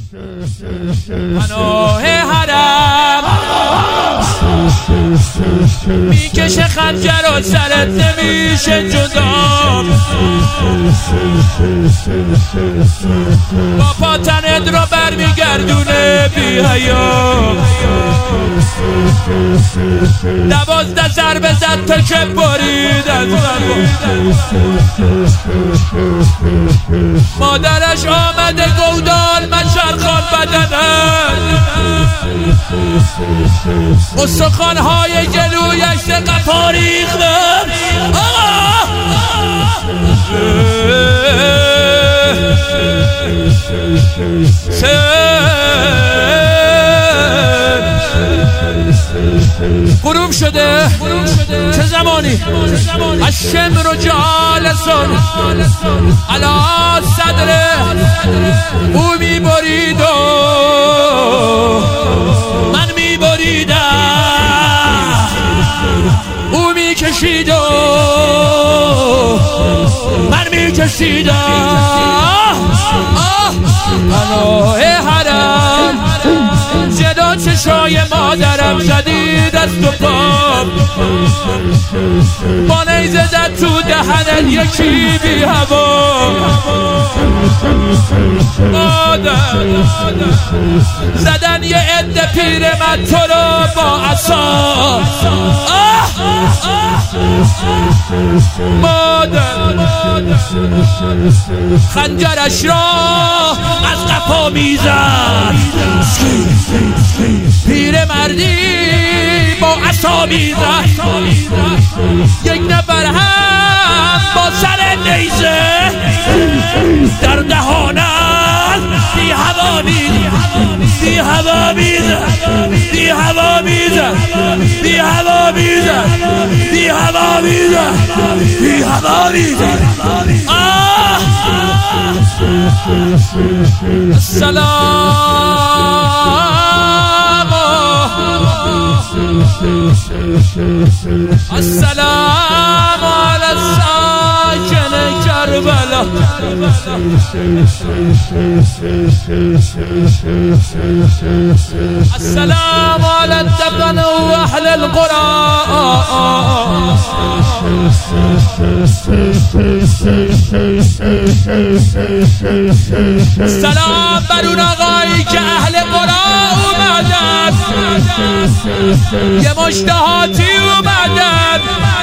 پناه حرم میکشه خنجر و سرت نمیشه جدا با پاتنت رو برمیگردونه بی حیا 12 ضربه زد تا که برید از مادرش آمده گودال مشرخان بدنن استخوان‌های جلویش دقا ریختن غروب شده چه زمانی الشمر جالسون علی صدره او میبرید و من میبریدم او میکشید و من میکشیدم پناه حرم جدا چشای مادرم زدی دست و پا با نیزه زد تو دهنت یکی بی هوا مادر زدن یه عده پیرمرد تو رو با عصا مادر خنجرش را از قفا میزد پیرمردی با عصا میزد یک نفر هم با سر نیزه در دهانم بی هوا میزد بی هوا میزد بی هوا میزد بی هوا میزد بی هوا میزد بی هوا میزد السلام على الساكن كربلاء السلام على الدفن واهل القرى سلام بر اون آقایی که اهل قرآن اومدن یه مشتهاتی اومدن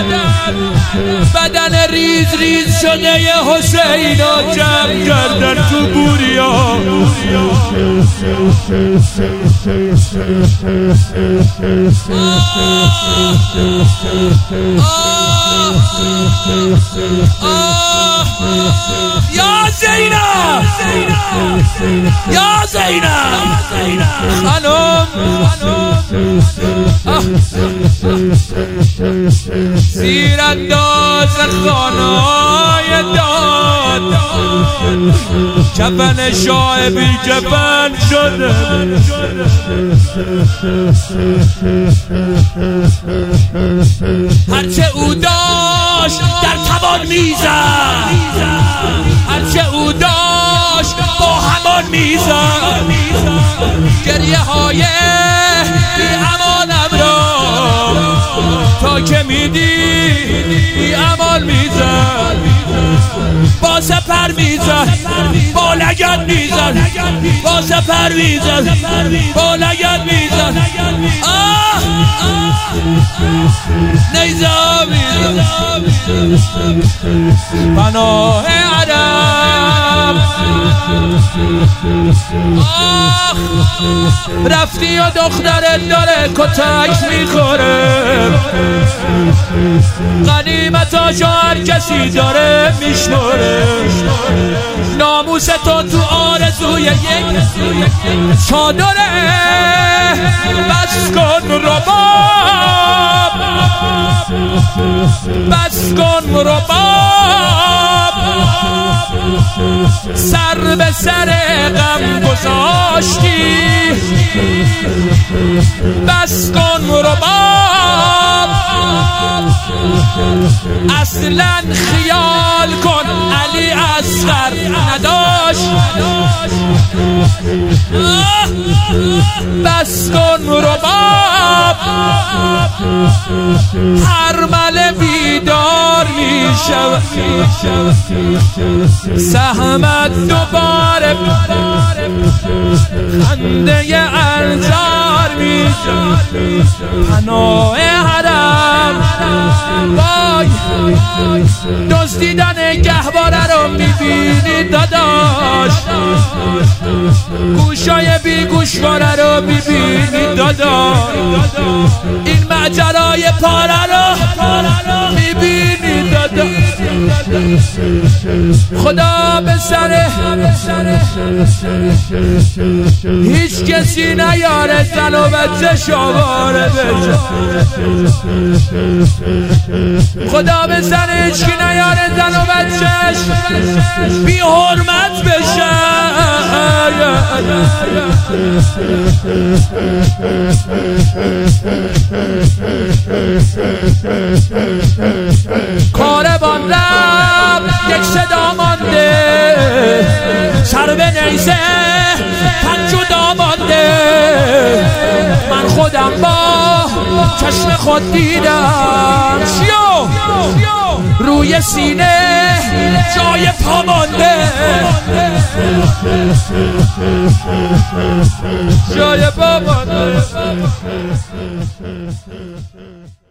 بدن ریز ریز شده یه حسین رو جمع کردن تو بوریا یا زینب یا زینب خانم زیرانداز خانای داد کفن شاه بی کفن شده هرچه او داشت در توان میزد هرچه او داشت با همان میزد گریه های بی امانم را تا که میدی بی امان میزد با سپر میزد با لگد میزد با سپر میزد با لگد میزد نیزه میزد پناه حرم رفتی و دخترت داره کتک میخوره غنیمتاشو هر کسی داره میشماره ناموس تو آرزوی یک چادره بس کن رباب بس کن رباب سر به سر غم گذاشتی بس کن رباب اصلا خیال کن علی اصغر نداشت. بس کن رباب هرمله بیدار میشود، سهمت دوباره خنده انظار میشود، پناه حرم وای دزدیدن گهواره رو میبینی داداش، گوشای بی گوشواره رو میبینی داداش، این ماجرای پاره رو میبینی داداش. خدا به سر هیچ کسی نیاره زن و بچه شواره بشه، خدا به سر هیچ کی نیاره زن و بچهش بی حرمت بشه. کاروان رفت یک صدا مانده، سر به نیزه تن جدا مانده، من خودم با چشم خود دیدم چیو روی سینه جای پا مانده، جای پا مانده.